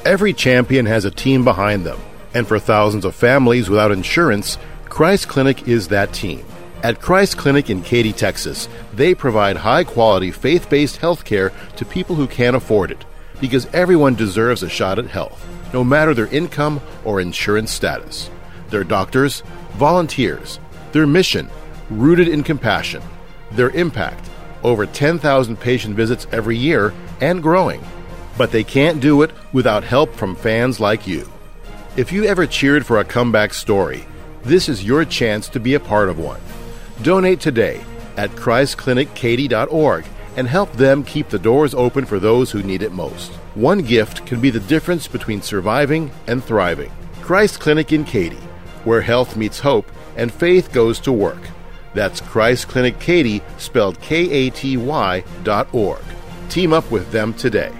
Every champion has a team behind them, and for thousands of families without insurance, Christ Clinic is that team. At Christ Clinic in Katy, Texas, they provide high-quality, faith-based health care to people who can't afford it, because everyone deserves a shot at health, no matter their income or insurance status. Their doctors, volunteers, their mission, rooted in compassion, their impact, over 10,000 patient visits every year and growing. But they can't do it without help from fans like you. If you ever cheered for a comeback story, this is your chance to be a part of one. Donate today at ChristClinicKaty.org and help them keep the doors open for those who need it most. One gift can be the difference between surviving and thriving. Christ Clinic in Katy, where health meets hope and faith goes to work. That's Christ Clinic Katy, spelled Katy.org. Team up with them today.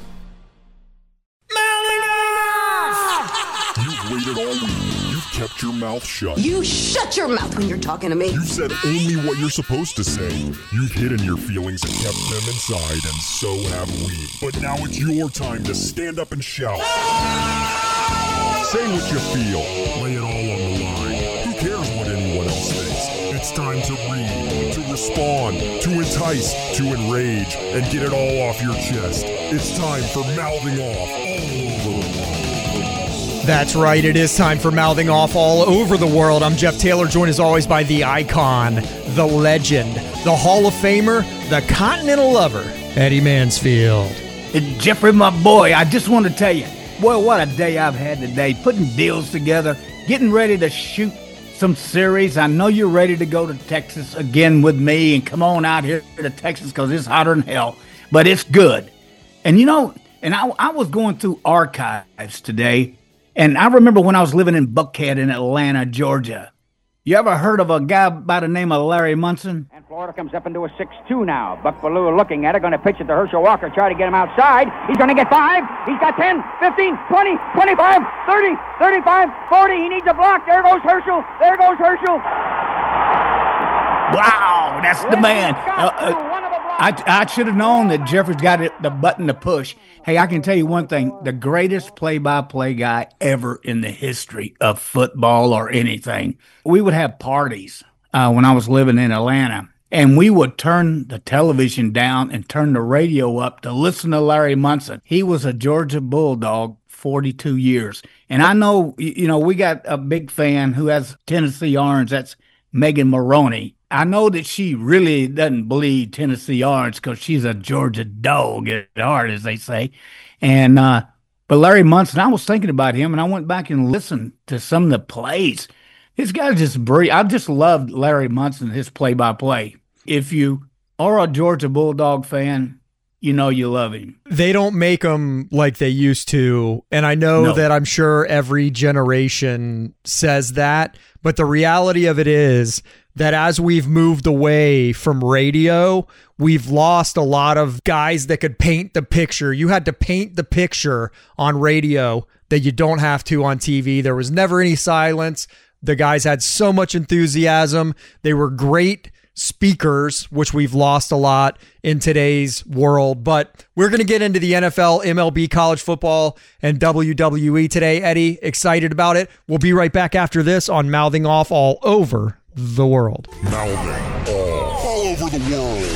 You've waited all week. You've kept your mouth shut. You shut your mouth when you're talking to me. You've said only what you're supposed to say. You've hidden your feelings and kept them inside, and so have we. But now it's your time to stand up and shout. Say what you feel. Lay it all on the line. Who cares what anyone else thinks? It's time to read, to respond, to entice, to enrage, and get it all off your chest. It's time for Mouthing Off all over the world. That's right, it is time for Mouthing Off all over the world. I'm Jeff Taylor, joined as always by the icon, the legend, the Hall of Famer, the Continental Lover, Eddie Mansfield. Jeffrey, my boy, I just want to tell you, boy, what a day I've had today, putting deals together, getting ready to shoot some series. I know you're ready to go to Texas again with me and come on out here to Texas because it's hotter than hell, but it's good. And you know, and I was going through archives today, and I remember when I was living in Buckhead in Atlanta, Georgia. You ever heard of a guy by the name of Larry Munson? And Florida comes up into a 6-2 now. Buck Bellew looking at it, going to pitch it to Herschel Walker, try to get him outside. He's going to get 5. He's got 10, 15, 20, 25, 30, 35, 40. He needs a block. There goes Herschel. There goes Herschel. Wow, that's the man. I should have known that Jeffrey's got the button to push. Hey, I can tell you one thing. The greatest play-by-play guy ever in the history of football or anything. We would have parties when I was living in Atlanta, and we would turn the television down and turn the radio up to listen to Larry Munson. He was a Georgia Bulldog, 42 years. And I know, you know, we got a big fan who has Tennessee Orange. That's Megan Maroney. I know that she really doesn't bleed Tennessee Orange because she's a Georgia dog at heart, as they say. And but Larry Munson, I was thinking about him, and I went back and listened to some of the plays. This guy just I just loved Larry Munson, his play-by-play. If you are a Georgia Bulldog fan, you know you love him. They don't make them like they used to, and I know that I'm sure every generation says that, but the reality of it is that as we've moved away from radio, we've lost a lot of guys that could paint the picture. You had to paint the picture on radio that you don't have to on TV. There was never any silence. The guys had so much enthusiasm. They were great speakers, which we've lost a lot in today's world. But we're going to get into the NFL, MLB, college football, and WWE today. Eddie, excited about it. We'll be right back after this on Mouthing Off all over the world. Mouthing Off all over the world.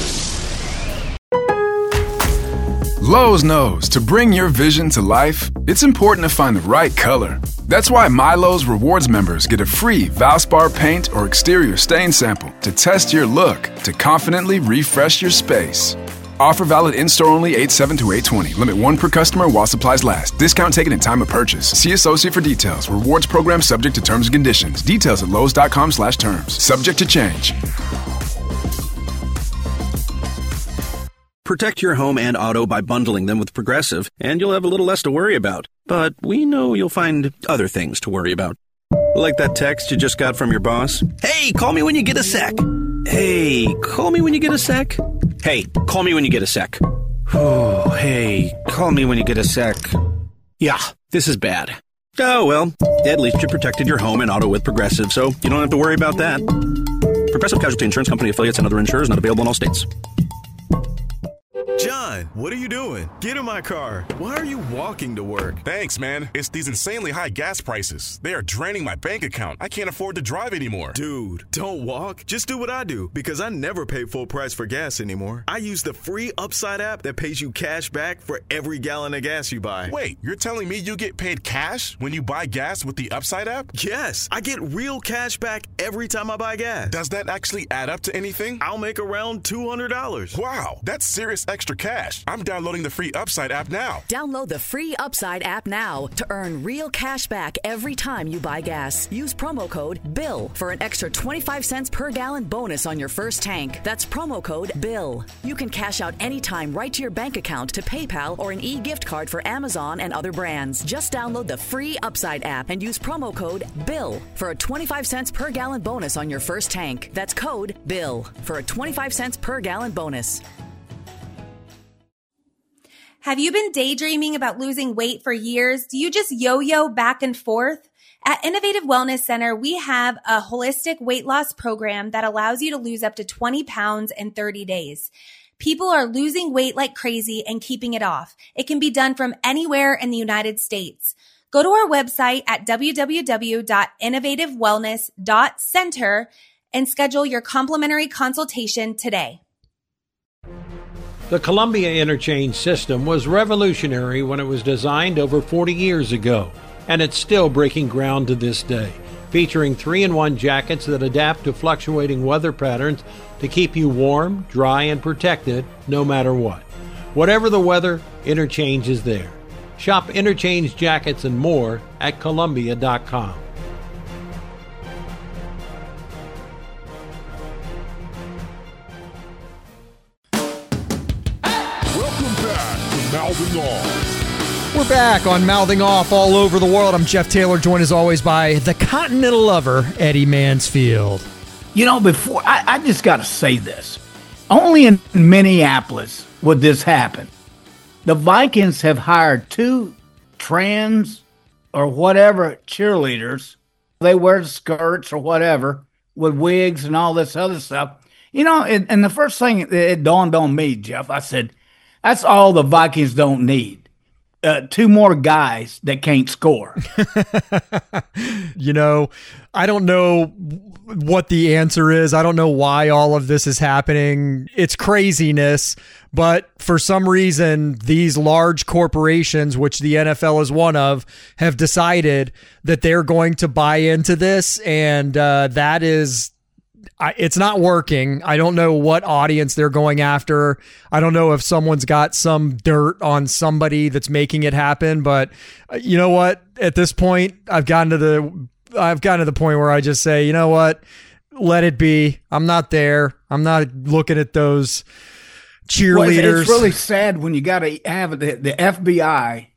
Lowe's knows to bring your vision to life, it's important to find the right color. That's why MyLowe's Rewards members get a free Valspar paint or exterior stain sample to test your look to confidently refresh your space. Offer valid in-store only 8/7 to 8/20. Limit 1 per customer while supplies last. Discount taken in time of purchase. See associate for details. Rewards program subject to terms and conditions. Details at Lowes.com/terms. Subject to change. Protect your home and auto by bundling them with Progressive, and you'll have a little less to worry about. But we know you'll find other things to worry about. Like that text you just got from your boss. Hey, call me when you get a sec. Hey, call me when you get a sec. Hey, call me when you get a sec. Oh, hey, call me when you get a sec. Yeah, this is bad. Oh, well, at least you protected your home and auto with Progressive, so you don't have to worry about that. Progressive Casualty Insurance Company, affiliates, and other insurers not available in all states. John, what are you doing? Get in my car. Why are you walking to work? Thanks, man. It's these insanely high gas prices. They are draining my bank account. I can't afford to drive anymore. Dude, don't walk. Just do what I do, because I never pay full price for gas anymore. I use the free Upside app that pays you cash back for every gallon of gas you buy. Wait, you're telling me you get paid cash when you buy gas with the Upside app? Yes, I get real cash back every time I buy gas. Does that actually add up to anything? I'll make around $200. Wow, that's serious extra cash. I'm downloading the free Upside app now. Download the free Upside app now to earn real cash back every time you buy gas. Use promo code BILL for an extra 25 cents per gallon bonus on your first tank. That's promo code BILL. You can cash out anytime right to your bank account, to PayPal, or an e-gift card for Amazon and other brands. Just download the free Upside app and use promo code BILL for a 25 cents per gallon bonus on your first tank. That's code BILL for a 25 cents per gallon bonus. Have you been daydreaming about losing weight for years? Do you just yo-yo back and forth? At Innovative Wellness Center, we have a holistic weight loss program that allows you to lose up to 20 pounds in 30 days. People are losing weight like crazy and keeping it off. It can be done from anywhere in the United States. Go to our website at www.innovativewellness.center and schedule your complimentary consultation today. The Columbia Interchange system was revolutionary when it was designed over 40 years ago, and it's still breaking ground to this day, featuring 3-in-1 jackets that adapt to fluctuating weather patterns to keep you warm, dry, and protected no matter what. Whatever the weather, Interchange is there. Shop Interchange jackets and more at Columbia.com. Mouthing Off. We're back on Mouthing Off all over the world. I'm Jeff Taylor, joined as always by the Continental Lover, Eddie Mansfield. You know, before I just got to say this. Only in Minneapolis would this happen. The Vikings have hired 2 trans or whatever cheerleaders. They wear skirts or whatever with wigs and all this other stuff. You know, and the first thing it dawned on me, Jeff, I said, that's all the Vikings don't need. 2 more guys that can't score. You know, I don't know what the answer is. I don't know why all of this is happening. It's craziness, but for some reason, these large corporations, which the NFL is one of, have decided that they're going to buy into this, and that is... it's not working. I don't know what audience they're going after. I don't know if someone's got some dirt on somebody that's making it happen, but you know what? At this point, I've gotten to the point where I just say, you know what? Let it be. I'm not there. I'm not looking at those cheerleaders. Well, it's really sad when you got to have the FBI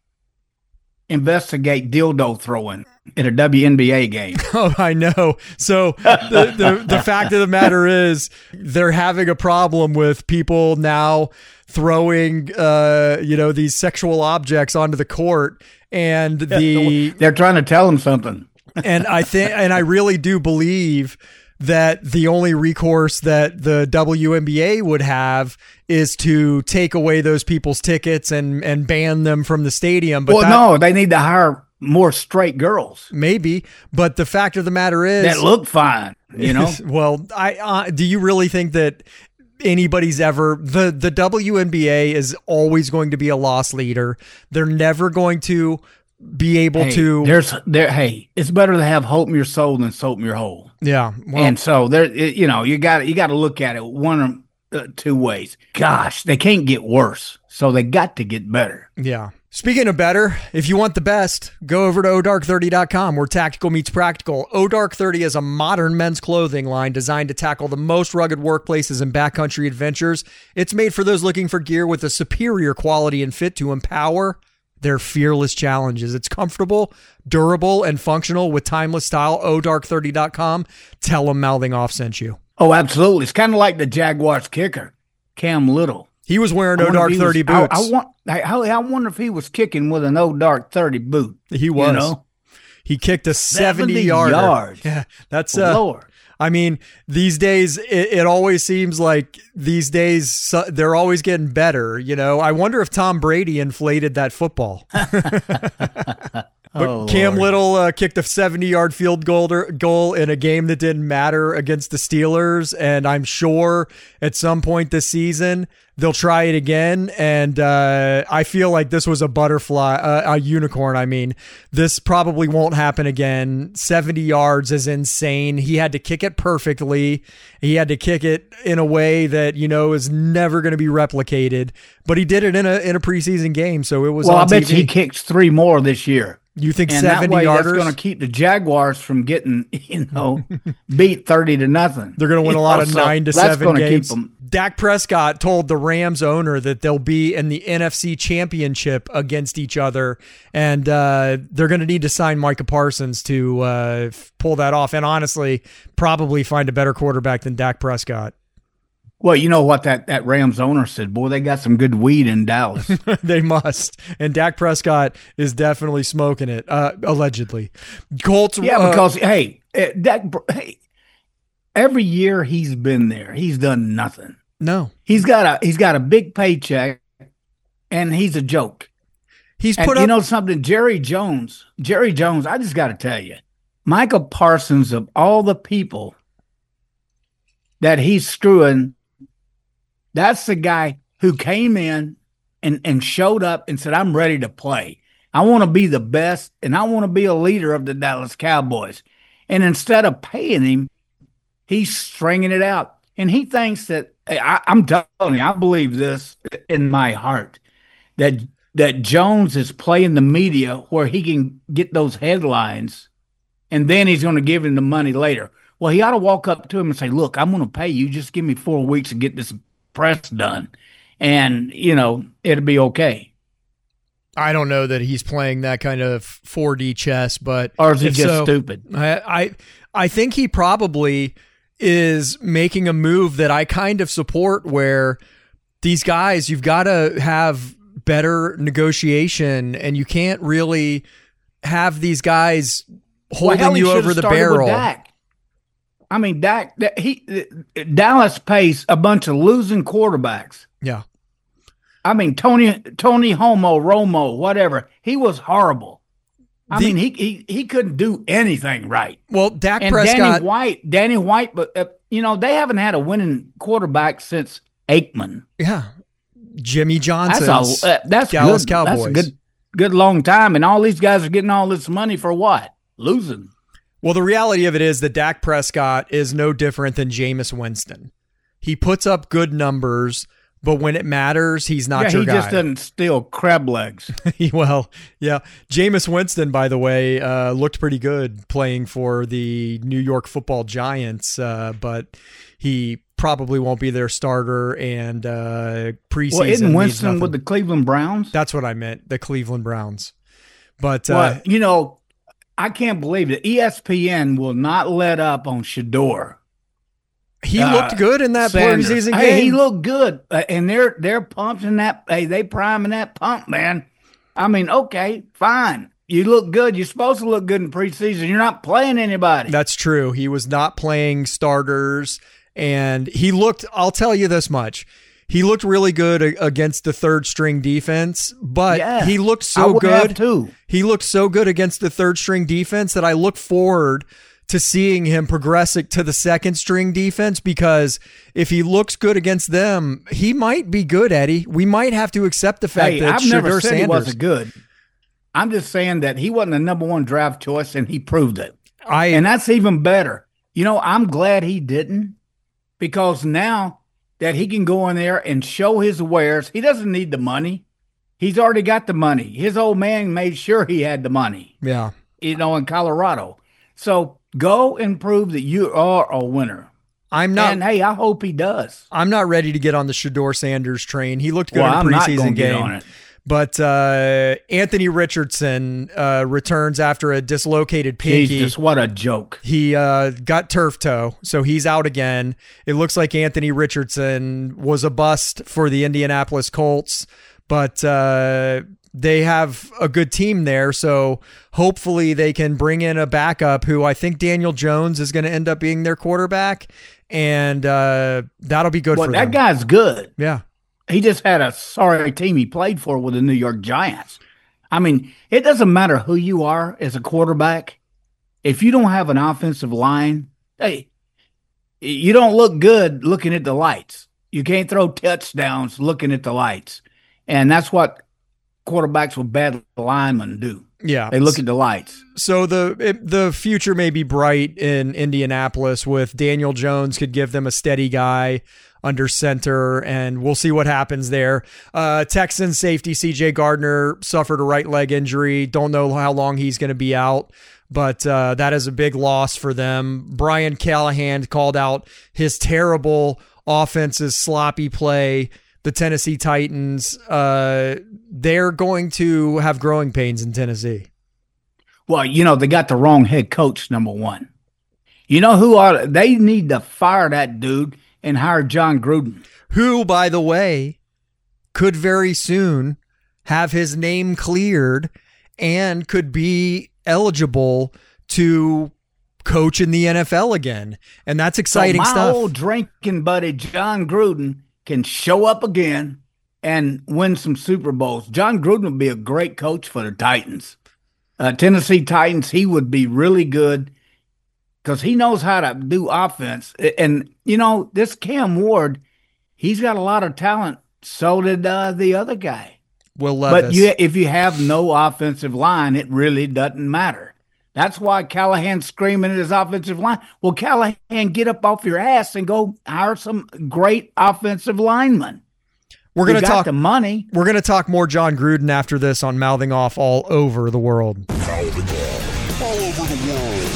investigate dildo throwing in a WNBA game. Oh, I know. So the fact of the matter is they're having a problem with people now throwing, these sexual objects onto the court, and they're trying to tell them something. And I really do believe that the only recourse that the WNBA would have is to take away those people's tickets and ban them from the stadium. But no, they need to hire more straight girls. Maybe, but the fact of the matter is that look fine, you know. Well, do you really think that anybody's ever the WNBA is always going to be a loss leader? They're never going to be able to. It's better to have hope in your soul than soap in your hole. Yeah, well, and so you got to look at it one or 2 ways. Gosh, they can't get worse, so they got to get better. Yeah. Speaking of better, if you want the best, go over to odark30.com, where tactical meets practical. Odark30 is a modern men's clothing line designed to tackle the most rugged workplaces and backcountry adventures. It's made for those looking for gear with a superior quality and fit to empower their fearless challenges. It's comfortable, durable, and functional with timeless style. Odark30.com. Tell them Mouthing Off sent you. Oh, absolutely. It's kind of like the Jaguars kicker, Cam Little. He was wearing Odark 30 boots. I wonder if he was kicking with an Odark 30 boot. He was. You know? He kicked a 70 yarder. yards. Yeah, that's Lord. I mean, these days, it always seems like these days they're always getting better. You know, I wonder if Tom Brady inflated that football. But Cam Little kicked a 70-yard field goal in a game that didn't matter against the Steelers, and I'm sure at some point this season they'll try it again. And I feel like this was a unicorn. I mean, this probably won't happen again. 70 yards is insane. He had to kick it perfectly. He had to kick it in a way that, you know, is never going to be replicated. But he did it in a preseason game, so it was. Well, on I bet TV. you he kicks 3 more this year. You think and 70 that way yarders? That's going to keep the Jaguars from getting, beat 30-0. They're going to win a lot of 9 to 7 games. Keep them. Dak Prescott told the Rams owner that they'll be in the NFC Championship against each other, and they're going to need to sign Micah Parsons to pull that off, and honestly, probably find a better quarterback than Dak Prescott. Well, you know what that Rams owner said? Boy, they got some good weed in Dallas. They must. And Dak Prescott is definitely smoking it, allegedly. Colts. Yeah, because, every year he's been there, he's done nothing. No. He's got a big paycheck, and he's a joke. He's and put you up. know something? Jerry Jones, I just got to tell you, Michael Parsons, of all the people that he's screwing, that's the guy who came in and showed up and said, I'm ready to play. I want to be the best, and I want to be a leader of the Dallas Cowboys. And instead of paying him, he's stringing it out. And he thinks that, I'm telling you, I believe this in my heart, that Jones is playing the media where he can get those headlines, and then he's going to give him the money later. Well, he ought to walk up to him and say, look, I'm going to pay you. Just give me 4 weeks to get this press done, and it'll be okay. I don't know that he's playing that kind of 4D chess, but or is he just stupid? I think he probably is making a move that I kind of support, where these guys, you've got to have better negotiation, and you can't really have these guys holding you over the barrel. I mean, Dallas pays a bunch of losing quarterbacks. Yeah. I mean, Tony Romo, whatever. He was horrible. I mean, he couldn't do anything right. Well, Dak Prescott. Danny White, but they haven't had a winning quarterback since Aikman. Yeah. Jimmy Johnson. That's Dallas good. Cowboys. That's a good long time. And all these guys are getting all this money for what? Losing. Well, the reality of it is that Dak Prescott is no different than Jameis Winston. He puts up good numbers, but when it matters, he's not your guy. He just doesn't steal crab legs. Well, yeah. Jameis Winston, by the way, looked pretty good playing for the New York Football Giants, but he probably won't be their starter, and preseason. Well, isn't Winston with the Cleveland Browns? That's what I meant, the Cleveland Browns. But I can't believe it. ESPN will not let up on Shedeur. He looked good in that preseason game. Hey, he looked good, and they're pumping that. Hey, they priming that pump, man. I mean, okay, fine. You look good. You're supposed to look good in preseason. You're not playing anybody. That's true. He was not playing starters, and he looked. I'll tell you this much. He looked really good against the third string defense, but he looked so good. He looked so good against the third string defense that I look forward to seeing him progressing to the second string defense, because if he looks good against them, he might be good, Eddie. We might have to accept the fact that I've never Shedeur said he wasn't good. I'm just saying that he wasn't the number one draft choice, and he proved it. And that's even better. I'm glad he didn't, because now that he can go in there and show his wares. He doesn't need the money. He's already got the money. His old man made sure he had the money. Yeah. In Colorado. So go and prove that you are a winner. I'm not. And hey, I hope he does. I'm not ready to get on the Shedeur Sanders train. He looked good in a preseason game. Get on it. But Anthony Richardson returns after a dislocated pinky. Jesus, what a joke. He got turf toe, so he's out again. It looks like Anthony Richardson was a bust for the Indianapolis Colts, but they have a good team there. So hopefully they can bring in a backup who I think Daniel Jones is going to end up being their quarterback. And that'll be good for them. That guy's good. Yeah. He just had a sorry team he played for with the New York Giants. I mean, it doesn't matter who you are as a quarterback. If you don't have an offensive line, hey, you don't look good looking at the lights. You can't throw touchdowns looking at the lights. And that's what quarterbacks with bad linemen do. Yeah. They look at the lights. So the future may be bright in Indianapolis with Daniel Jones could give them a steady guy under center, and we'll see what happens there. Texans safety CJ Gardner suffered a right leg injury. Don't know how long he's going to be out, but that is a big loss for them. Brian Callahan called out his terrible offense's sloppy play. The Tennessee Titans, they're going to have growing pains in Tennessee. Well, they got the wrong head coach, number one. You know who they need to fire that dude and hire John Gruden. Who, by the way, could very soon have his name cleared and could be eligible to coach in the NFL again. And that's exciting stuff. My old drinking buddy, John Gruden, can show up again and win some Super Bowls. John Gruden would be a great coach for the Titans. Tennessee Titans, he would be really good because he knows how to do offense. And, this Cam Ward, he's got a lot of talent. So did the other guy. Will Levis. But if you have no offensive line, it really doesn't matter. That's why Callahan's screaming at his offensive line. Well, Callahan, get up off your ass and go hire some great offensive linemen. We're going to talk the money. We're going to talk more John Gruden after this on Mouthing Off all over the world. Mouthing Off all over the world.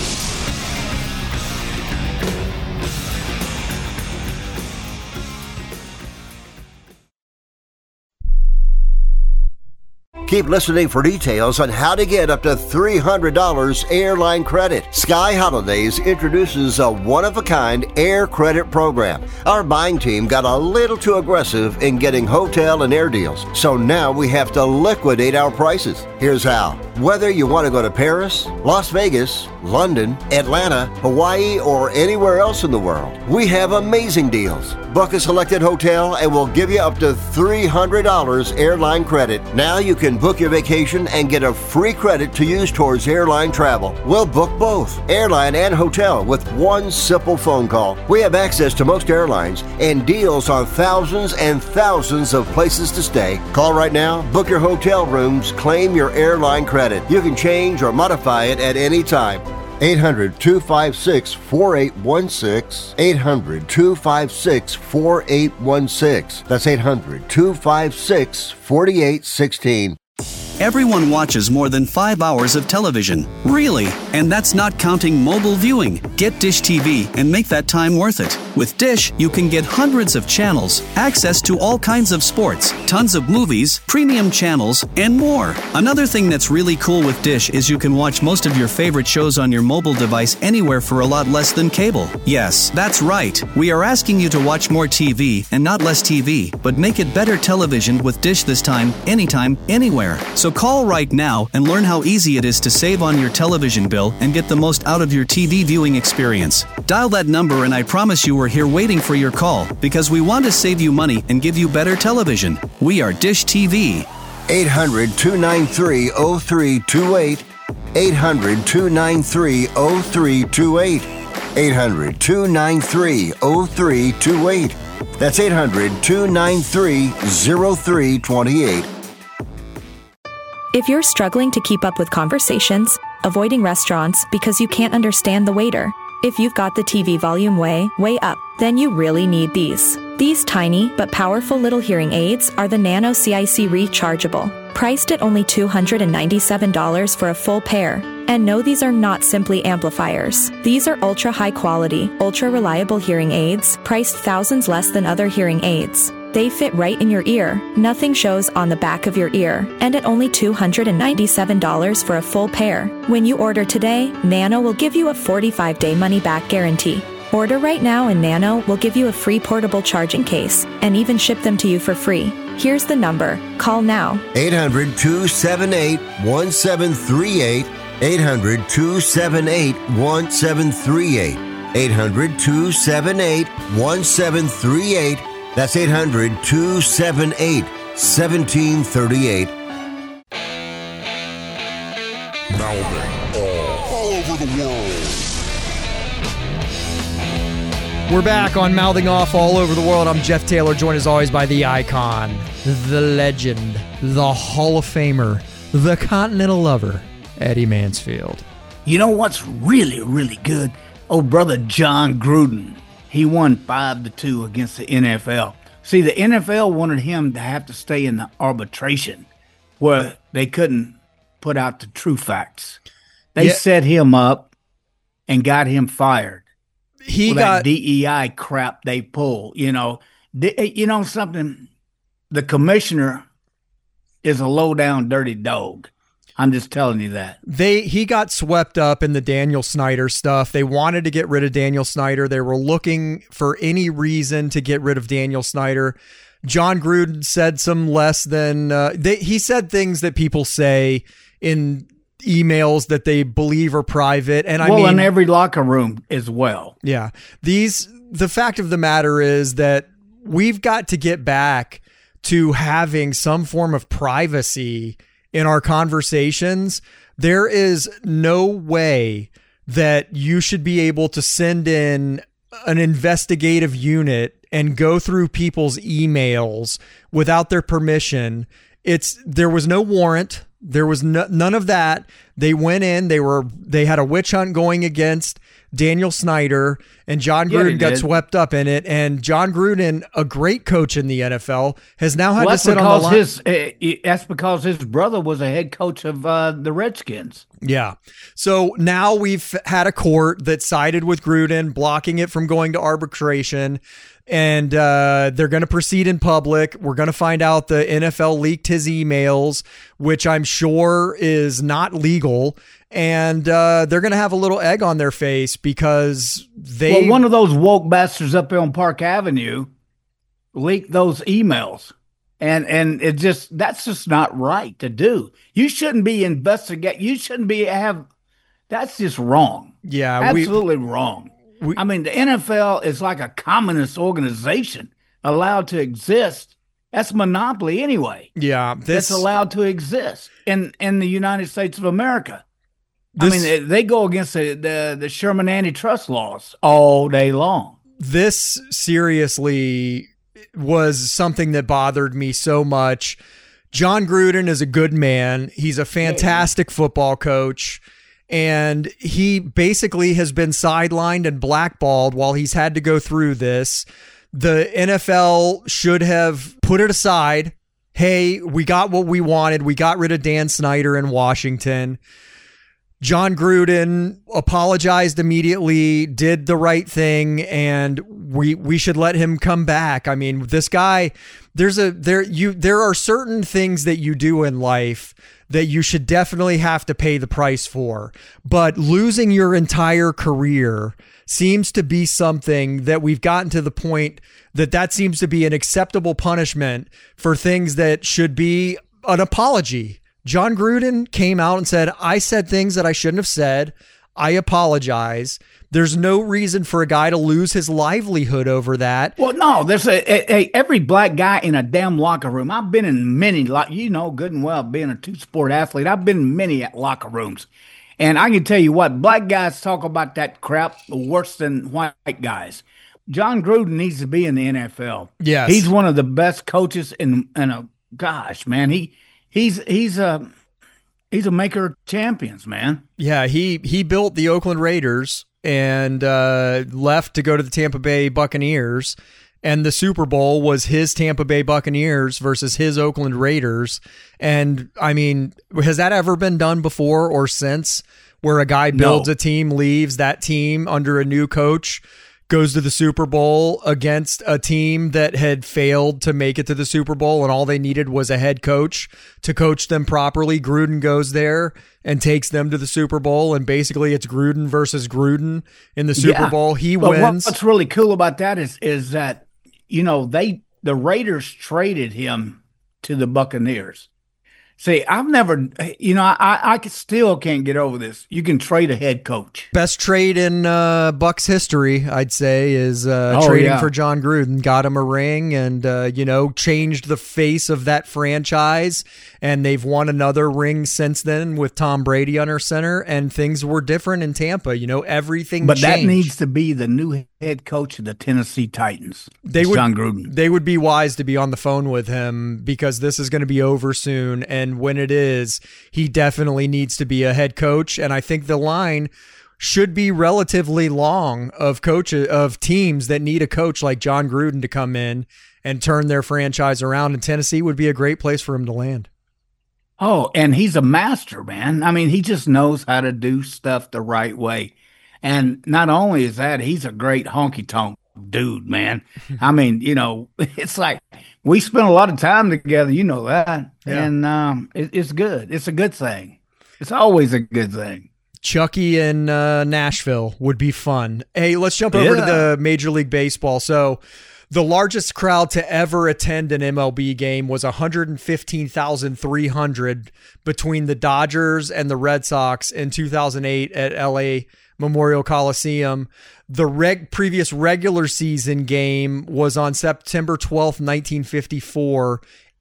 Keep listening for details on how to get up to $300 airline credit. Sky Holidays introduces a one-of-a-kind air credit program. Our buying team got a little too aggressive in getting hotel and air deals, so now we have to liquidate our prices. Here's how. Whether you want to go to Paris, Las Vegas, London, Atlanta, Hawaii, or anywhere else in the world, we have amazing deals. Book a selected hotel and we'll give you up to $300 airline credit. Now you can book your vacation and get a free credit to use towards airline travel. We'll book both, airline and hotel, with one simple phone call. We have access to most airlines and deals on thousands and thousands of places to stay. Call right now, book your hotel rooms, claim your airline credit. You can change or modify it at any time. 800-256-4816. 800-256-4816. That's 800-256-4816. Everyone watches more than 5 hours of television. Really? And that's not counting mobile viewing. Get Dish TV and make that time worth it. With Dish, you can get hundreds of channels, access to all kinds of sports, tons of movies, premium channels, and more. Another thing that's really cool with Dish is you can watch most of your favorite shows on your mobile device anywhere for a lot less than cable. Yes, that's right. We are asking you to watch more TV and not less TV, but make it better television with Dish this time, anytime, anywhere. So call right now and learn how easy it is to save on your television bill and get the most out of your TV viewing experience. Dial that number and I promise you we're here waiting for your call because we want to save you money and give you better television. We are Dish TV. 800-293-0328. 800-293-0328. 800-293-0328. That's 800-293-0328. If you're struggling to keep up with conversations, avoiding restaurants because you can't understand the waiter, if you've got the TV volume way up, then you really need these. These tiny but powerful little hearing aids are the Nano CIC Rechargeable, priced at only $297 for a full pair. And no, these are not simply amplifiers. These are ultra high quality, ultra reliable hearing aids, priced thousands less than other hearing aids. They fit right in your ear, nothing shows on the back of your ear, and at only $297 for a full pair. When you order today, Nano will give you a 45-day money-back guarantee. Order right now and Nano will give you a free portable charging case and even ship them to you for free. Here's the number. Call now. 800-278-1738. 800-278-1738. 800-278-1738. That's 800-278-1738. Mouthing all over the world. We're back on Mouthing Off All Over the World. I'm Jeff Taylor, joined as always by the icon, the legend, the Hall of Famer, the Continental Lover, Eddie Mansfield. You know what's really, really good? Old brother John Gruden. He won 5-2 against the NFL. See, the NFL wanted him to have to stay in the arbitration where they couldn't put out the true facts. They set him up and got him fired. He got that DEI crap they pull. You know something. The commissioner is a low down dirty dog. I'm just telling you that. He got swept up in the Daniel Snyder stuff. They wanted to get rid of Daniel Snyder. They were looking for any reason to get rid of Daniel Snyder. John Gruden said some less than he said things that people say in emails that they believe are private. And I mean, in every locker room as well. Yeah. The fact of the matter is that we've got to get back to having some form of privacy in our conversations. There is no way that you should be able to send in an investigative unit and go through people's emails without their permission. There was no warrant. There was none of that. They went in. They had a witch hunt going against Daniel Snyder, and John Gruden got swept up in it. And John Gruden, a great coach in the NFL, has now had to sit on the line. That's because his brother was a head coach of the Redskins. Yeah. So now we've had a court that sided with Gruden, blocking it from going to arbitration. And they're going to proceed in public. We're going to find out the NFL leaked his emails, which I'm sure is not legal. And they're going to have a little egg on their face because one of those woke bastards up there on Park Avenue leaked those emails. And that's just not right to do. You shouldn't be investigating. You shouldn't be that's just wrong. Yeah. Absolutely wrong. The NFL is like a communist organization allowed to exist. That's monopoly anyway. Yeah. That's allowed to exist in the United States of America. They go against the Sherman antitrust laws all day long. This seriously was something that bothered me so much. John Gruden is a good man. He's a fantastic football coach. And he basically has been sidelined and blackballed while he's had to go through this. The NFL should have put it aside. Hey, we got what we wanted. We got rid of Dan Snyder in Washington. John Gruden apologized immediately, did the right thing, and we should let him come back. I mean, this guy, there are certain things that you do in life that you should definitely have to pay the price for. But losing your entire career seems to be something that we've gotten to the point that seems to be an acceptable punishment for things that should be an apology. John Gruden came out and said, I said things that I shouldn't have said. I apologize. There's no reason for a guy to lose his livelihood over that. Well, no, there's every black guy in a damn locker room. I've been in many, good and well, being a two-sport athlete, I've been in many locker rooms. And I can tell you what, black guys talk about that crap worse than white guys. John Gruden needs to be in the NFL. Yes. He's one of the best coaches gosh, man, he's a maker of champions, man. Yeah, he built the Oakland Raiders and left to go to the Tampa Bay Buccaneers. And the Super Bowl was his Tampa Bay Buccaneers versus his Oakland Raiders. And, I mean, has that ever been done before or since, where a guy builds a team, leaves that team under a new coach, goes to the Super Bowl against a team that had failed to make it to the Super Bowl, and all they needed was a head coach to coach them properly? Gruden goes there and takes them to the Super Bowl, and basically it's Gruden versus Gruden in the Super Bowl. He wins. What's really cool about that is that, the Raiders traded him to the Buccaneers. See, I've never, I still can't get over this. You can trade a head coach. Best trade in Bucs history, I'd say, is trading for John Gruden. Got him a ring and, changed the face of that franchise. And they've won another ring since then with Tom Brady under center. And things were different in Tampa. Everything changed. But that needs to be the new head coach of the Tennessee Titans, John Gruden. They would be wise to be on the phone with him because this is going to be over soon. And when it is, he definitely needs to be a head coach. And I think the line should be relatively long of teams that need a coach like John Gruden to come in and turn their franchise around. And Tennessee would be a great place for him to land. Oh, and he's a master, man. I mean, he just knows how to do stuff the right way. And not only is that, he's a great honky-tonk dude, man. I mean, it's like we spent a lot of time together, that. Yeah. And it's good. It's a good thing. It's always a good thing. Chucky in Nashville would be fun. Hey, let's jump over to the Major League Baseball. So the largest crowd to ever attend an MLB game was 115,300 between the Dodgers and the Red Sox in 2008 at LA Memorial Coliseum. The previous regular season game was on September 12th, 1954.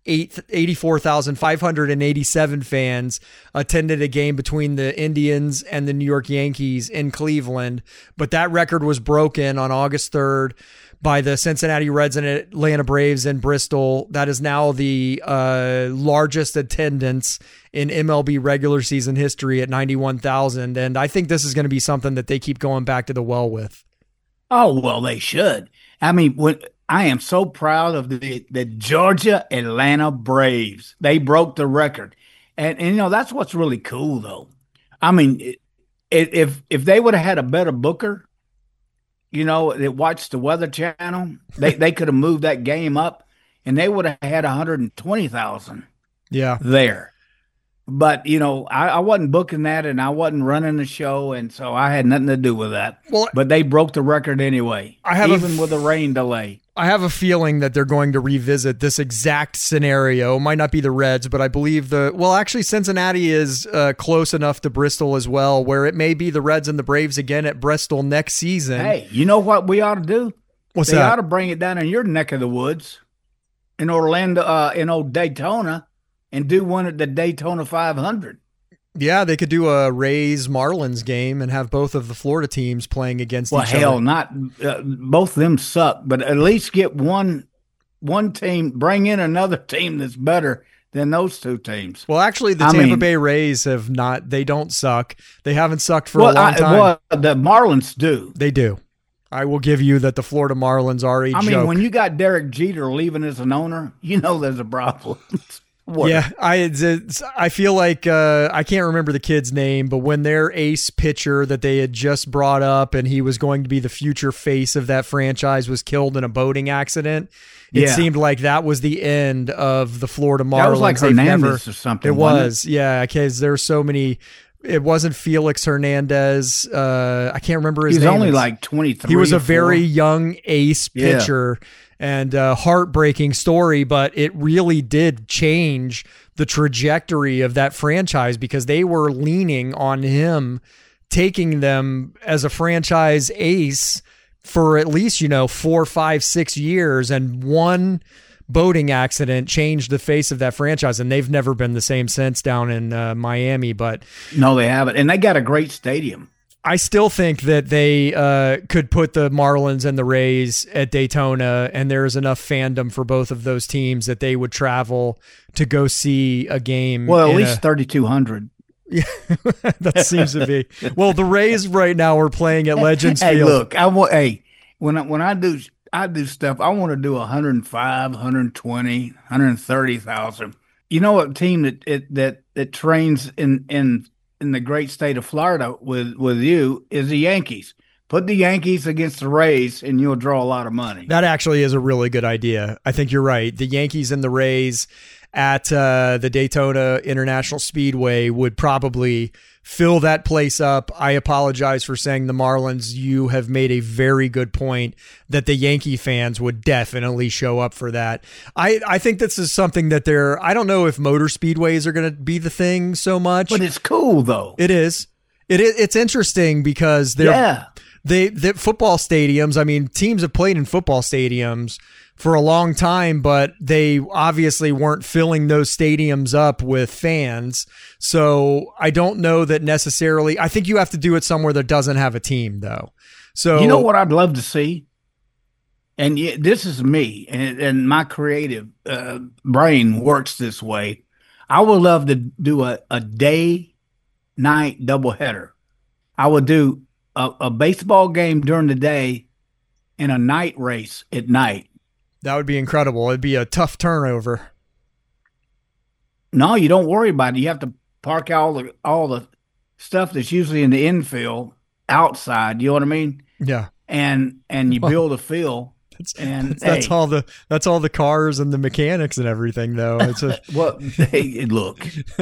84,587 fans attended a game between the Indians and the New York Yankees in Cleveland. But that record was broken on August 3rd by the Cincinnati Reds and Atlanta Braves in Bristol. That is now the largest attendance in MLB regular season history at 91,000. And I think this is going to be something that they keep going back to the well with. Oh, well, they should. I mean, I am so proud of the Georgia Atlanta Braves. They broke the record. And that's what's really cool, though. I mean, if they would have had a better booker, that watched the Weather Channel, they could have moved that game up, and they would have had 120,000 there. But, I wasn't booking that, and I wasn't running the show, and so I had nothing to do with that. Well, but they broke the record anyway, even with a rain delay. I have a feeling that they're going to revisit this exact scenario. It might not be the Reds, but I believe Cincinnati is close enough to Bristol as well, where it may be the Reds and the Braves again at Bristol next season. Hey, you know what we ought to do? What's that? They ought to bring it down in your neck of the woods in Orlando, in old Daytona, and do one at the Daytona 500. Yeah, they could do a Rays-Marlins game and have both of the Florida teams playing against each other. Well, hell, both of them suck, but at least get one team, bring in another team that's better than those two teams. Well, actually, the Tampa Bay Rays they don't suck. They haven't sucked for a long time. The Marlins do. They do. I will give you that the Florida Marlins are a joke. I mean, when you got Derek Jeter leaving as an owner, there's a problem. Yeah, I feel like I can't remember the kid's name, but when their ace pitcher that they had just brought up and he was going to be the future face of that franchise was killed in a boating accident, it seemed like that was the end of the Florida Marlins. That was like Hernandez or something. It was, yeah, because there's so many. It wasn't Felix Hernandez. I can't remember his name. He was only like 23. He was a very young ace pitcher. Yeah. And a heartbreaking story, but it really did change the trajectory of that franchise because they were leaning on him taking them as a franchise ace for at least, 4, 5, 6 years. And one boating accident changed the face of that franchise. And they've never been the same since down in Miami. But no, they haven't. And they got a great stadium. I still think that they could put the Marlins and the Rays at Daytona, and there's enough fandom for both of those teams that they would travel to go see a game. Well, at least 3,200. Yeah, that seems to be. Well, the Rays right now are playing at Legends Field. Hey, look, when I do stuff, I want to do 105, 120, 130,000. You know what team that trains in the great state of Florida with you is the Yankees. Put the Yankees against the Rays and you'll draw a lot of money. That actually is a really good idea. I think you're right. The Yankees and the Rays. at the Daytona International Speedway would probably fill that place up. I apologize for saying the Marlins. You have made a very good point that the Yankee fans would definitely show up for that. I think this is something that I don't know if motor speedways are going to be the thing so much. But it's cool, though. It is. It's interesting because the football stadiums, I mean, teams have played in football stadiums for a long time, but they obviously weren't filling those stadiums up with fans. So I don't know that necessarily. I think you have to do it somewhere that doesn't have a team, though. So you know what I'd love to see? And this is me, and my creative brain works this way. I would love to do a day-night doubleheader. I would do a baseball game during the day and a night race at night. That would be incredible. It'd be a tough turnover. No, you don't worry about it. You have to park all the stuff that's usually in the infield outside. You know what I mean? Yeah. And you build a field. That's all the cars and the mechanics and everything, though. It's well, look.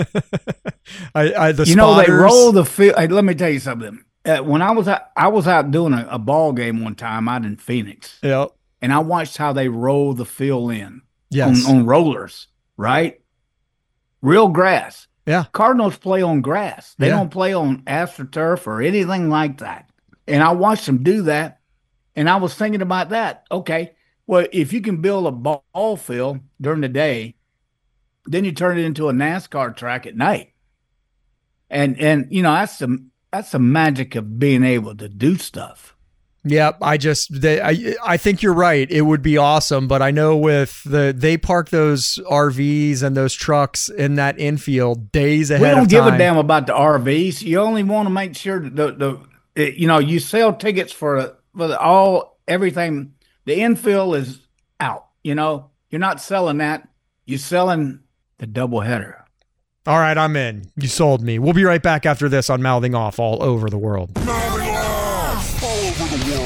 The spotters. They roll the field. Let me tell you something. When I was out doing a ball game one time out in Phoenix. Yeah. And I watched how they roll the field in. Yes. On rollers, right? Real grass. Yeah. Cardinals play on grass. They don't play on AstroTurf or anything like that. And I watched them do that. And I was thinking about that. Okay, well, if you can build a ball field during the day, then you turn it into a NASCAR track at night. And that's the magic of being able to do stuff. Yeah, I think you're right. It would be awesome, but I know they park those RVs and those trucks in that infield days ahead of time. We don't give a damn about the RVs. You only want to make sure that you sell tickets for everything. The infield is out. You're not selling that. You're selling the doubleheader. All right, I'm in. You sold me. We'll be right back after this on Mouthing Off All Over the World. Mouthing Off All Over the World.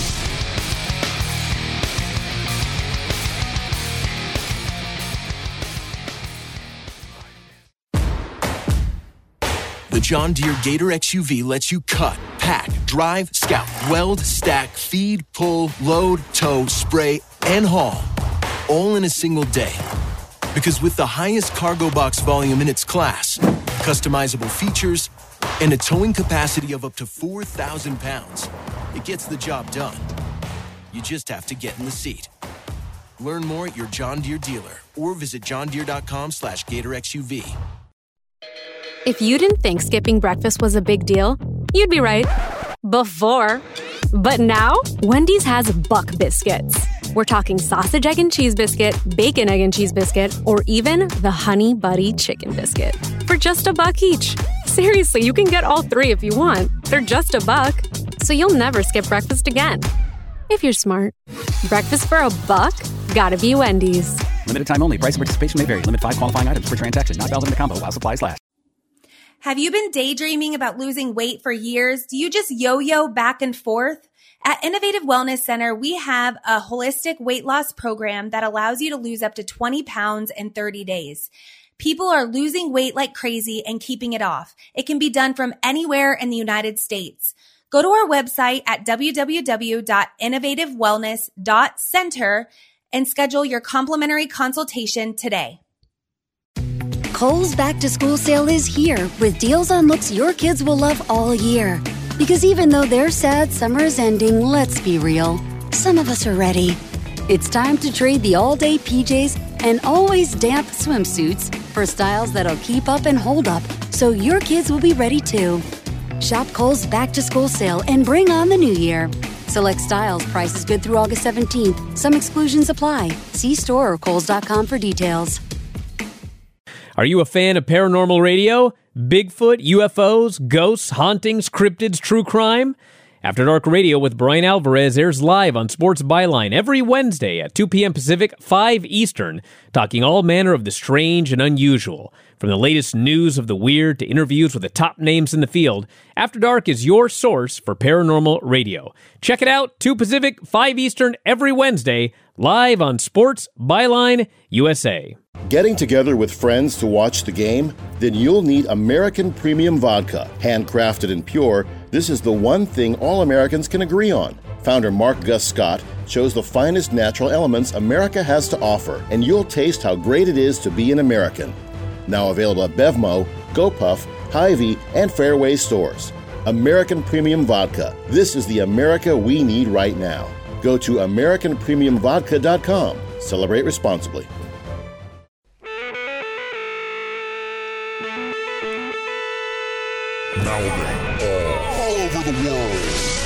The John Deere Gator XUV lets you cut, pack, drive, scout, weld, stack, feed, pull, load, tow, spray, and haul, all in a single day. Because with the highest cargo box volume in its class, customizable features, and a towing capacity of up to 4,000 pounds, it gets the job done. You just have to get in the seat. Learn more at your John Deere dealer or visit johndeere.com/GatorXUV. If you didn't think skipping breakfast was a big deal, you'd be right. Before. But now, Wendy's has Buck Biscuits. We're talking sausage, egg, and cheese biscuit, bacon, egg, and cheese biscuit, or even the Honey Buddy chicken biscuit. For just $1 each. Seriously, you can get all three if you want. They're just $1, so you'll never skip breakfast again. If you're smart. Breakfast for $1? Gotta be Wendy's. Limited time only. Price and participation may vary. Limit 5 qualifying items per transaction. Not valid in a combo while supplies last. Have you been daydreaming about losing weight for years? Do you just yo-yo back and forth? At Innovative Wellness Center, we have a holistic weight loss program that allows you to lose up to 20 pounds in 30 days. People are losing weight like crazy and keeping it off. It can be done from anywhere in the United States. Go to our website at www.innovativewellness.center and schedule your complimentary consultation today. Kohl's Back to School sale is here with deals on looks your kids will love all year. Because even though they're sad summer is ending, let's be real, some of us are ready. It's time to trade the all-day PJs and always damp swimsuits for styles that'll keep up and hold up, so your kids will be ready too. Shop Kohl's Back to School sale and bring on the new year. Select styles, prices good through August 17th. Some exclusions apply. See store or kohls.com for details. Are you a fan of paranormal radio? Bigfoot, UFOs, ghosts, hauntings, cryptids, true crime? After Dark Radio with Brian Alvarez airs live on Sports Byline every Wednesday at 2 p.m. Pacific, 5 Eastern, talking all manner of the strange and unusual. From the latest news of the weird to interviews with the top names in the field, After Dark is your source for paranormal radio. Check it out, 2 Pacific, 5 Eastern, every Wednesday, live on Sports Byline USA. Getting together with friends to watch the game? Then you'll need American Premium Vodka. Handcrafted and pure, this is the one thing all Americans can agree on. Founder Mark Gus Scott chose the finest natural elements America has to offer, and you'll taste how great it is to be an American. Now available at Bevmo, GoPuff, Hy-Vee, and Fairway stores. American Premium Vodka. This is the America we need right now. Go to AmericanPremiumVodka.com. Celebrate responsibly. All over the world.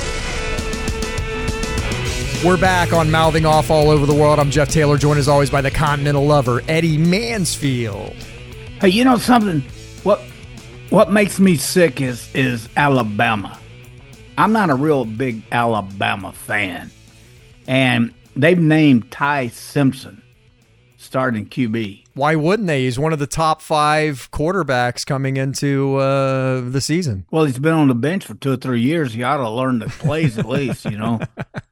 We're back on Mouthing Off All Over the World. I'm Jeff Taylor, joined as always by the Continental Lover, Eddie Mansfield. Hey, you know something? What makes me sick is Alabama. I'm not a real big Alabama fan. And they've named Ty Simpson starting QB. Why wouldn't they? He's one of the top 5 quarterbacks coming into the season. Well, he's been on the bench for 2 or 3 years. He ought to learn the plays at least, you know.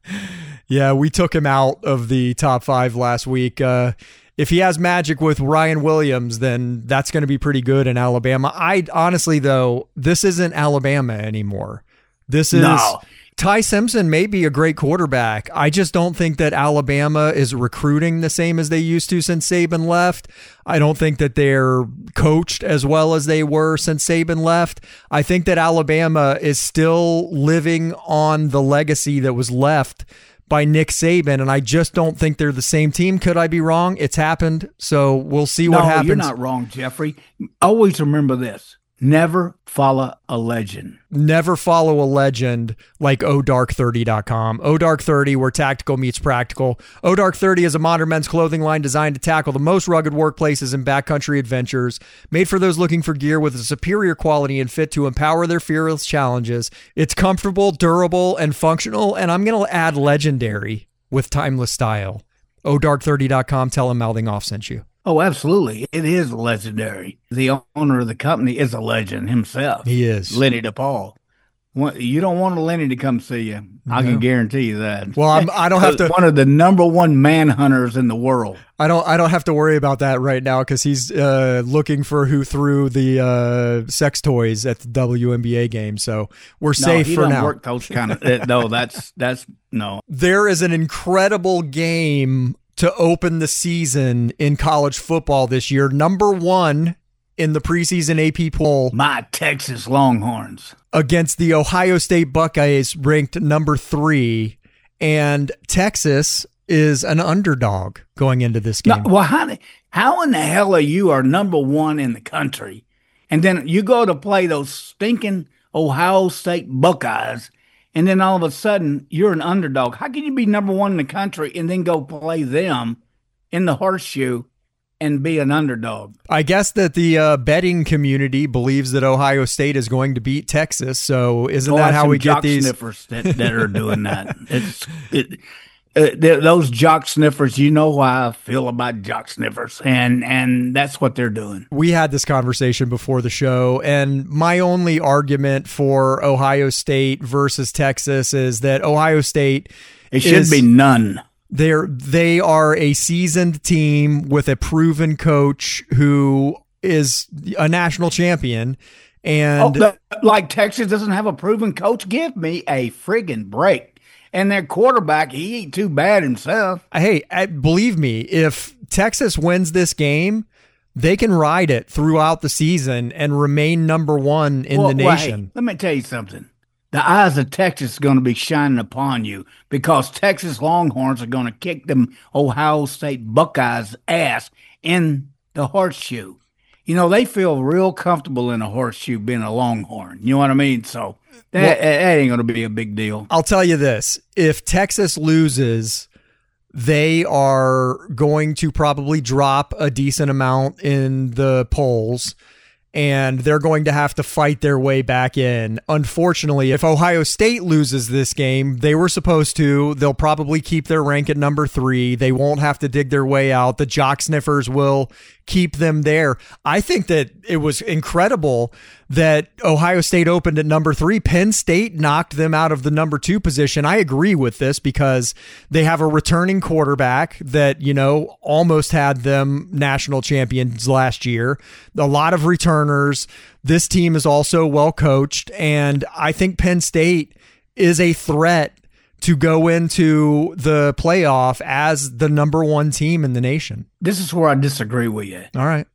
Yeah, we took him out of the top 5 last week. If he has magic with Ryan Williams, then that's going to be pretty good in Alabama. I honestly, though, this isn't Alabama anymore. This is Ty Simpson may be a great quarterback. I just don't think that Alabama is recruiting the same as they used to since Saban left. I don't think that they're coached as well as they were since Saban left. I think that Alabama is still living on the legacy that was left by Nick Saban, and I just don't think they're the same team. Could I be wrong? It's happened, so we'll see what happens. You're not wrong, Jeffrey. Always remember this. Never follow a legend. Never follow a legend like odark30.com. Odark30, where tactical meets practical. Odark30 is a modern men's clothing line designed to tackle the most rugged workplaces and backcountry adventures. Made for those looking for gear with a superior quality and fit to empower their fearless challenges. It's comfortable, durable, and functional, and I'm going to add legendary with timeless style. Odark30.com. Tell them Mouthing Off sent you. Oh, absolutely. It is legendary. The owner of the company is a legend himself. He is. Lenny DePaul. You don't want a Lenny to come see you. I can guarantee you that. Well, I don't have to. One of the number 1 manhunters in the world. I don't have to worry about that right now because he's looking for who threw the sex toys at the WNBA game. So we're safe for now. Work those kind of. No, that's no. There is an incredible game to open the season in college football this year. Number 1 in the preseason AP poll. My Texas Longhorns. Against the Ohio State Buckeyes, ranked number 3. And Texas is an underdog going into this game. No, well, how in the hell are you number 1 in the country? And then you go to play those stinking Ohio State Buckeyes, and then all of a sudden, you're an underdog. How can you be number 1 in the country and then go play them in the horseshoe and be an underdog? I guess that the betting community believes that Ohio State is going to beat Texas. So isn't that how we get these? Sniffers that are doing that. Those jock sniffers, you know why I feel about jock sniffers, and that's what they're doing. We had this conversation before the show, and my only argument for Ohio State versus Texas is that Ohio State should be none. They are a seasoned team with a proven coach who is a national champion. And like Texas doesn't have a proven coach? Give me a friggin' break. And their quarterback, he ain't too bad himself. Hey, believe me, if Texas wins this game, they can ride it throughout the season and remain number 1 in the nation. Hey, let me tell you something. The eyes of Texas are going to be shining upon you because Texas Longhorns are going to kick them Ohio State Buckeyes' ass in the horseshoe. You know, they feel real comfortable in a horseshoe being a Longhorn. You know what I mean? So that ain't going to be a big deal. I'll tell you this. If Texas loses, they are going to probably drop a decent amount in the polls. and they're going to have to fight their way back in. Unfortunately, if Ohio State loses this game, they were supposed to, they'll probably keep their rank at number 3. They won't have to dig their way out. The jock sniffers will keep them there. I think that it was incredible that Ohio State opened at number 3. Penn State knocked them out of the number 2 position. I agree with this because they have a returning quarterback that, almost had them national champions last year. A lot of returners. This team is also well coached, and I think Penn State is a threat to go into the playoff as the number 1 team in the nation. This is where I disagree with you. All right.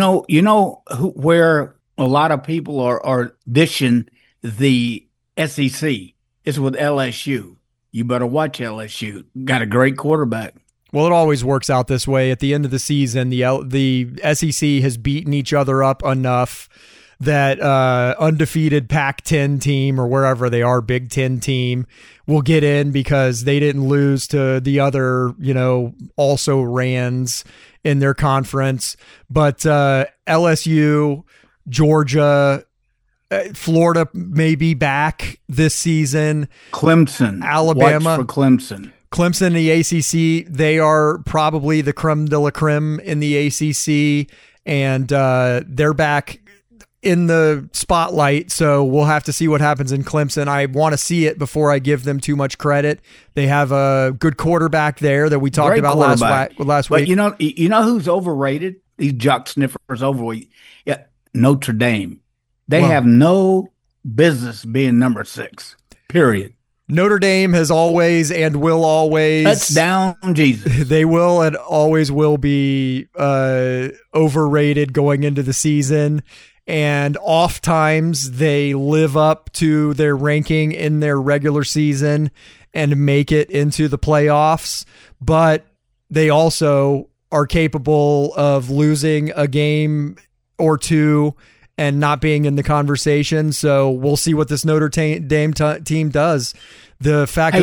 Where a lot of people are dishing the SEC is with LSU. You better watch LSU. Got a great quarterback. Well, it always works out this way. At the end of the season, the SEC has beaten each other up enough that undefeated Pac-10 team or wherever they are, Big Ten team, will get in because they didn't lose to the other, also Rans in their conference. But LSU, Georgia, Florida may be back this season. Clemson. Alabama. Watch for Clemson. Clemson in the ACC, they are probably the creme de la creme in the ACC, and they're back in the spotlight, so we'll have to see what happens in Clemson. I want to see it before I give them too much credit. They have a good quarterback there that we talked about last week. But you know who's overrated? These jock sniffers overrated. Yeah, Notre Dame. They have no business being number 6, period. Notre Dame has always and will always. Touchdown, Jesus. They will and always will be overrated going into the season. And oftentimes they live up to their ranking in their regular season and make it into the playoffs. But they also are capable of losing a game or two and not being in the conversation. So we'll see what this Notre Dame team does. The fact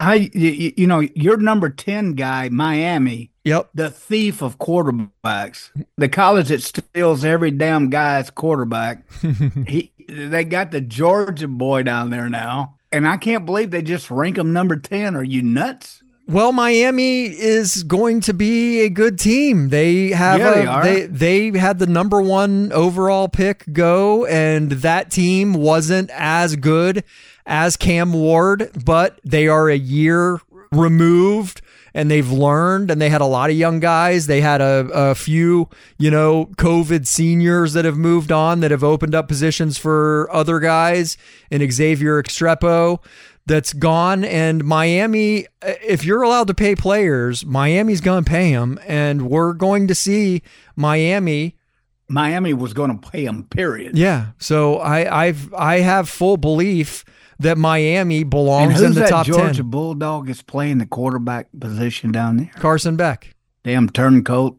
your number 10 guy, Miami, the thief of quarterbacks, the college that steals every damn guy's quarterback. They got the Georgia boy down there now, and I can't believe they just rank him number 10. Are you nuts? Well, Miami is going to be a good team. They have they had the number 1 overall pick go, and that team wasn't as good as Cam Ward, but they are a year removed and they've learned, and they had a lot of young guys. They had a few, COVID seniors that have moved on that have opened up positions for other guys, and Xavier Estrepo that's gone. And Miami, if you're allowed to pay players, Miami's going to pay them, and we're going to see Miami was going to pay them, period. Yeah. So I have full belief that Miami belongs in the top 10. And who's that Georgia Bulldog is playing the quarterback position down there? Carson Beck. Damn turncoat.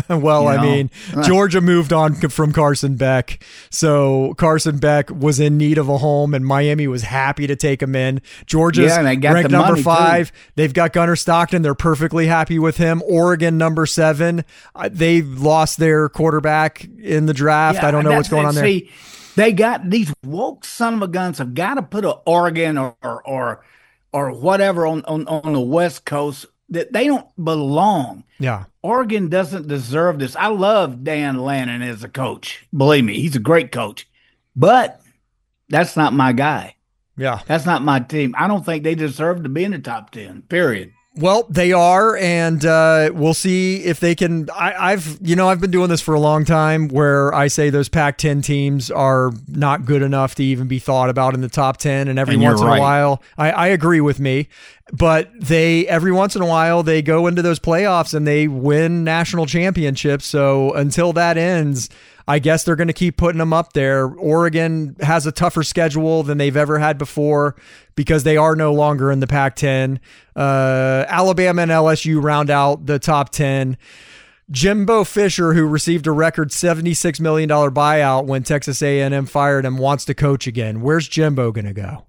Georgia moved on from Carson Beck. So Carson Beck was in need of a home, and Miami was happy to take him in. Georgia's ranked number 5. Too. They've got Gunnar Stockton. They're perfectly happy with him. Oregon, number 7. They lost their quarterback in the draft. I don't know what's going on there. They got these woke son of a guns have got to put an Oregon or whatever on the West Coast that they don't belong. Yeah. Oregon doesn't deserve this. I love Dan Lannon as a coach. Believe me, he's a great coach. But that's not my guy. Yeah. That's not my team. I don't think they deserve to be in the top 10, period. Well, they are, and we'll see if they can. I've been doing this for a long time where I say those Pac-10 teams are not good enough to even be thought about in the top 10, and every once in a while, I agree with me, but every once in a while, they go into those playoffs and they win national championships, so until that ends, I guess they're going to keep putting them up there. Oregon has a tougher schedule than they've ever had before because they are no longer in the Pac-10. Alabama and LSU round out the top 10. Jimbo Fisher, who received a record $76 million buyout when Texas A&M fired him, wants to coach again. Where's Jimbo going to go?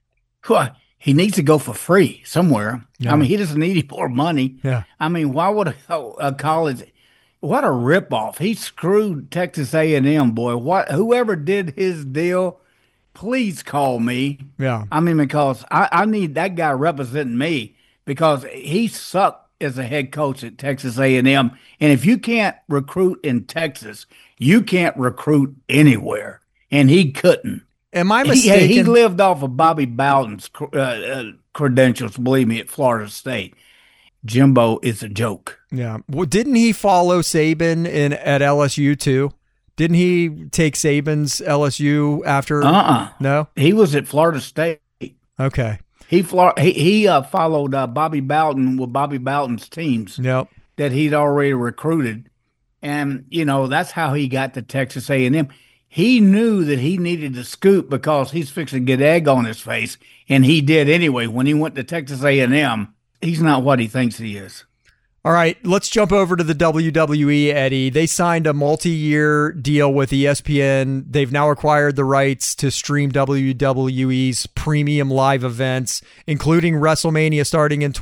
He needs to go for free somewhere. Yeah. I mean, he doesn't need any more money. Yeah. I mean, why would a college... What a ripoff. He screwed Texas A&M, boy. Whoever did his deal, please call me. Yeah. I mean, because I need that guy representing me, because he sucked as a head coach at Texas A&M. And if you can't recruit in Texas, you can't recruit anywhere. And he couldn't. Am I mistaken? He lived off of Bobby Bowden's credentials, believe me, at Florida State. Jimbo is a joke. Yeah. Well, didn't he follow Saban at LSU too? Didn't he take Saban's LSU after? No? He was at Florida State. Okay. He followed Bobby Bowden with Bobby Bowden's teams. Yep. That he'd already recruited. And, that's how he got to Texas A&M. He knew that he needed to scoop because he's fixing to get egg on his face, and he did anyway. When he went to Texas A&M, he's not what he thinks he is. All right, let's jump over to the WWE, Eddie. They signed a multi-year deal with ESPN. They've now acquired the rights to stream WWE's premium live events, including WrestleMania starting in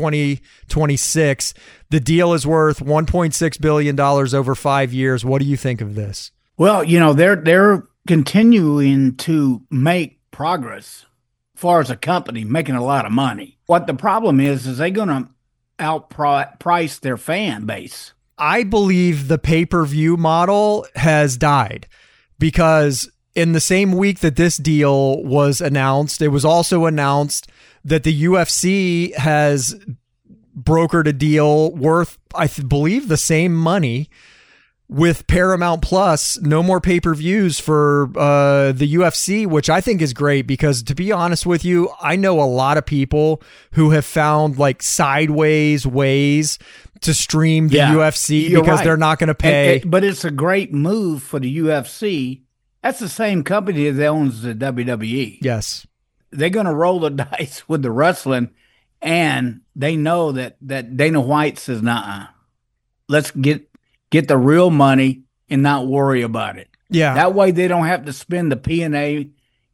2026. The deal is worth $1.6 billion over 5 years. What do you think of this? Well, they're continuing to make progress as far as a company, making a lot of money. What the problem is they're going to outprice their fan base. I believe the pay-per-view model has died, because in the same week that this deal was announced, it was also announced that the UFC has brokered a deal worth, I believe, the same money with Paramount Plus. No more pay-per-views for the UFC, which I think is great, because to be honest with you, I know a lot of people who have found like sideways ways to stream the UFC because they're not going to pay. But it's a great move for the UFC. That's the same company that owns the WWE. Yes. They're going to roll the dice with the wrestling, and they know that Dana White says, nah, let's get the real money and not worry about it. Yeah. That way they don't have to spend the P&A,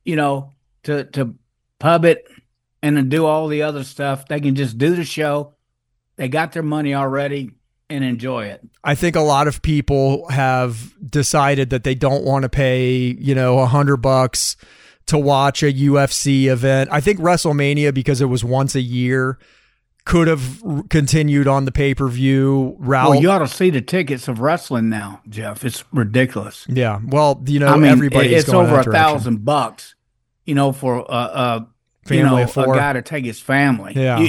to pub it and to do all the other stuff. They can just do the show. They got their money already and enjoy it. I think a lot of people have decided that they don't want to pay, $100 to watch a UFC event. I think WrestleMania, because it was once a year, could have continued on the pay-per-view route. Well, you ought to see the tickets of wrestling now, Jeff. It's ridiculous. Yeah. Well, everybody's it's going over $1,000, for family of four. A guy to take his family. Yeah.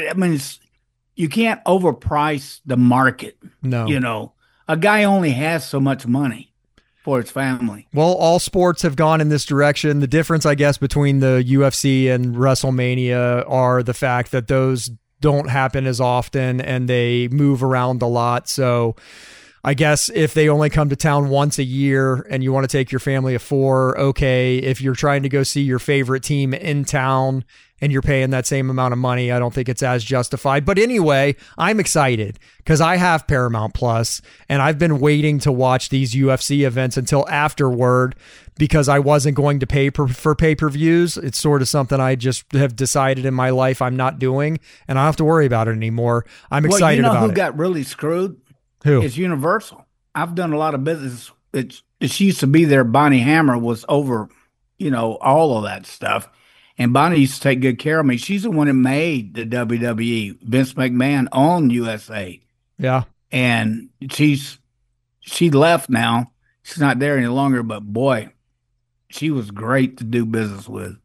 You can't overprice the market. No. A guy only has so much money for his family. Well, all sports have gone in this direction. The difference, I guess, between the UFC and WrestleMania are the fact that those don't happen as often and they move around a lot. So I guess if they only come to town once a year and you want to take your family of four, okay. If you're trying to go see your favorite team in town and you're paying that same amount of money, I don't think it's as justified. But anyway, I'm excited because I have Paramount Plus and I've been waiting to watch these UFC events until afterward, because I wasn't going to pay for pay-per-views. It's sort of something I just have decided in my life I'm not doing, and I don't have to worry about it anymore. I'm excited about it. Who got really screwed? Who? It's Universal. I've done a lot of business. She used to be there. Bonnie Hammer was over, all of that stuff. And Bonnie used to take good care of me. She's the one that made the WWE. Vince McMahon owned USA. Yeah. And she left now. She's not there any longer, but boy, she was great to do business with.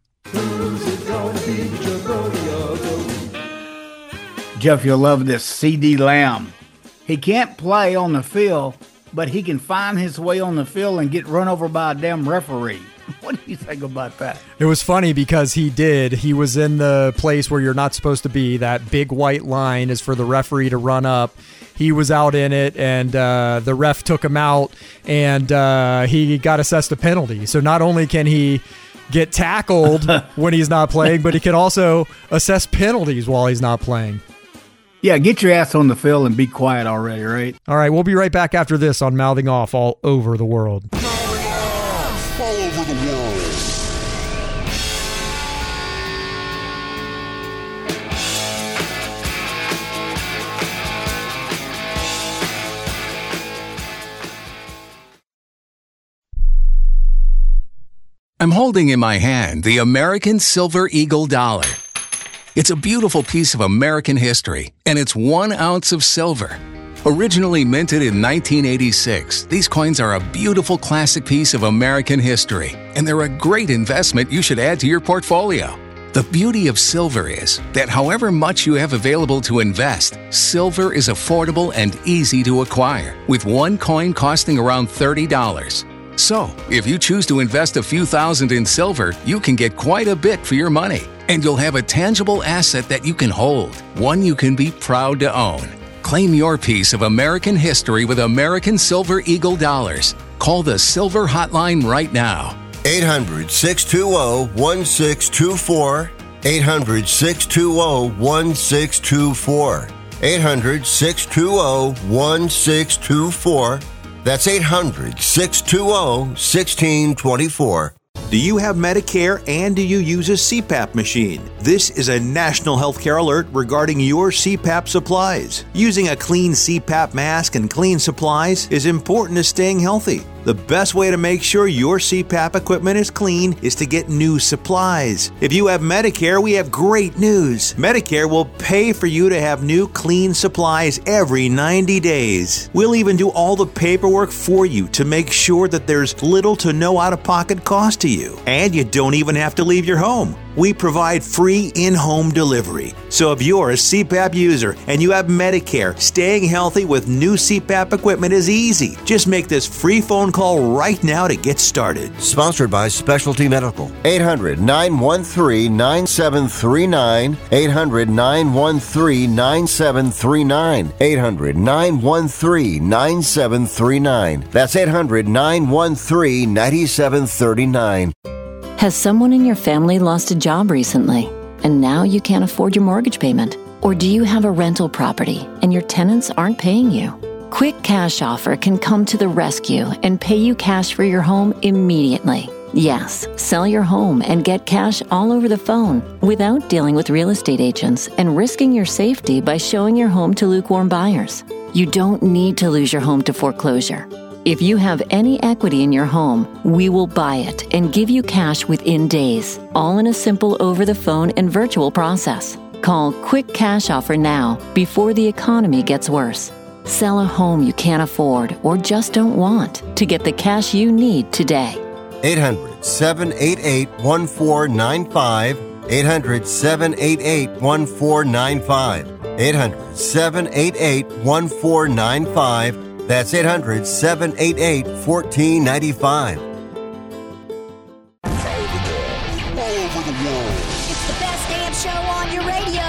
Jeff, you'll love this. CD Lamb. He can't play on the field, but he can find his way on the field and get run over by a damn referee. What do you think about that? It was funny because he was in the place where you're not supposed to be. That big white line is for the referee to run up. He was out in it, and the ref took him out, and he got assessed a penalty. So not only can he get tackled when he's not playing, but he can also assess penalties while he's not playing. Yeah, get your ass on the field and be quiet already, right? All right, we'll be right back after this on Mouthing Off all over the world. All over the world. I'm holding in my hand the American Silver Eagle dollar. It's a beautiful piece of American history, and it's 1 ounce of silver. Originally minted in 1986, these coins are a beautiful classic piece of American history, and they're a great investment you should add to your portfolio. The beauty of silver is that however much you have available to invest, silver is affordable and easy to acquire, with one coin costing around $30. So, if you choose to invest a few thousand in silver, you can get quite a bit for your money, and you'll have a tangible asset that you can hold, one you can be proud to own. Claim your piece of American history with American Silver Eagle dollars. Call the Silver Hotline right now. 800-620-1624. 800-620-1624. 800-620-1624. That's 800-620-1624. Do you have Medicare and do you use a CPAP machine? This is a national healthcare alert regarding your CPAP supplies. Using a clean CPAP mask and clean supplies is important to staying healthy. The best way to make sure your CPAP equipment is clean is to get new supplies. If you have Medicare, we have great news. Medicare will pay for you to have new clean supplies every 90 days. We'll even do all the paperwork for you to make sure that there's little to no out-of-pocket cost to you. And you don't even have to leave your home. We provide free in-home delivery. So if you're a CPAP user and you have Medicare, staying healthy with new CPAP equipment is easy. Just make this free phone call right now to get started. Sponsored by Specialty Medical. 800-913-9739. 800-913-9739. 800-913-9739. That's 800-913-9739. Has someone in your family lost a job recently, and now you can't afford your mortgage payment? Or do you have a rental property and your tenants aren't paying you? Quick Cash Offer can come to the rescue and pay you cash for your home immediately. Yes, sell your home and get cash all over the phone without dealing with real estate agents and risking your safety by showing your home to lukewarm buyers. You don't need to lose your home to foreclosure. If you have any equity in your home, we will buy it and give you cash within days, all in a simple over-the-phone and virtual process. Call Quick Cash Offer now before the economy gets worse. Sell a home you can't afford or just don't want to get the cash you need today. 800-788-1495. 800-788-1495. 800-788-1495. That's 800-788-1495. All over the world. It's the best damn show on your radio.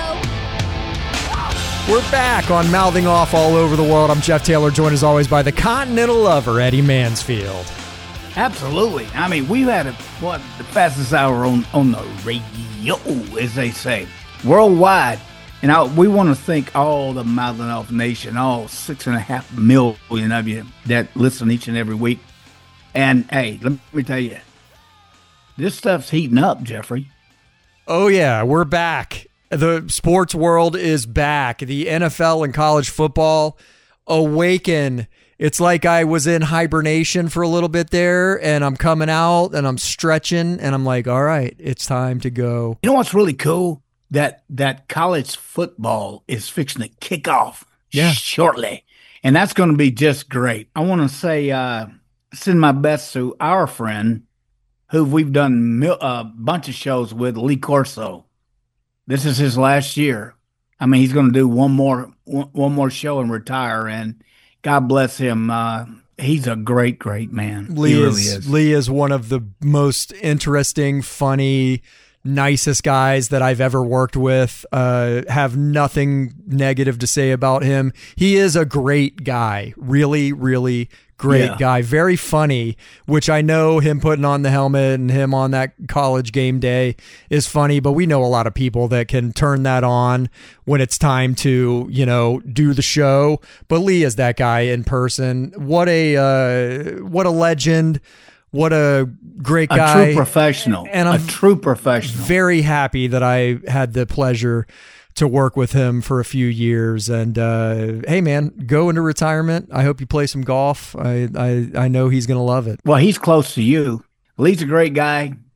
We're back on Mouthing Off All Over the World. I'm Jeff Taylor, joined as always by the Continental Lover, Eddie Mansfield. Absolutely. I mean, we've had the fastest hour on the radio, as they say, worldwide. And we want to thank all the Mouthing Off Nation, all 6.5 million of you that listen each and every week. And, hey, let me tell you, this stuff's heating up, Jeffrey. Oh, yeah, we're back. The sports world is back. The NFL and college football awaken. It's like I was in hibernation for a little bit there, and I'm coming out, and I'm stretching, and I'm like, all right, it's time to go. You know what's really cool? That college football is fixing to kick off shortly. And that's going to be just great. I want to say send my best to our friend who we've done a bunch of shows with, Lee Corso. This is his last year. I mean, he's going to do one more show and retire. And God bless him. He's a great, great man. He really is. Lee is one of the most interesting, funny, nicest guys that I've ever worked with. Have nothing negative to say about him. He is a great guy. Really, really great guy. Very funny, which I know him putting on the helmet and him on that college game day is funny, but we know a lot of people that can turn that on when it's time to, do the show. But Lee is that guy in person. What a legend. What a great guy. A true professional. And I'm a true professional. Very happy that I had the pleasure to work with him for a few years. And hey, man, go into retirement. I hope you play some golf. I know he's going to love it. Well, he's close to you. Lee's a great guy.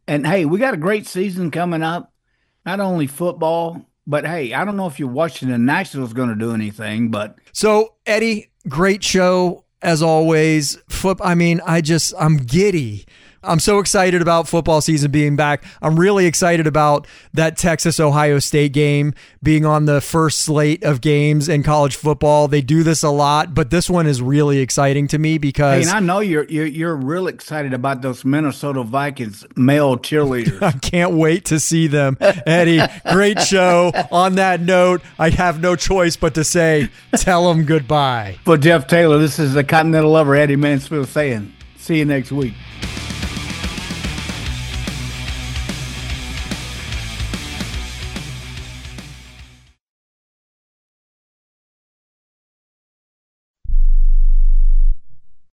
And, hey, we got a great season coming up. Not only football, but, hey, I don't know if you're watching the Nationals going to do anything, but. So, Eddie, great show as always. I'm giddy. I'm so excited about football season being back. I'm really excited about that Texas-Ohio State game being on the first slate of games in college football. They do this a lot, but this one is really exciting to me because... Hey, and I know you're real excited about those Minnesota Vikings male cheerleaders. I can't wait to see them. Eddie, great show. On that note, I have no choice but to say, tell them goodbye. For Jeff Taylor, this is the Continental Lover, Eddie Mansfield, saying, see you next week.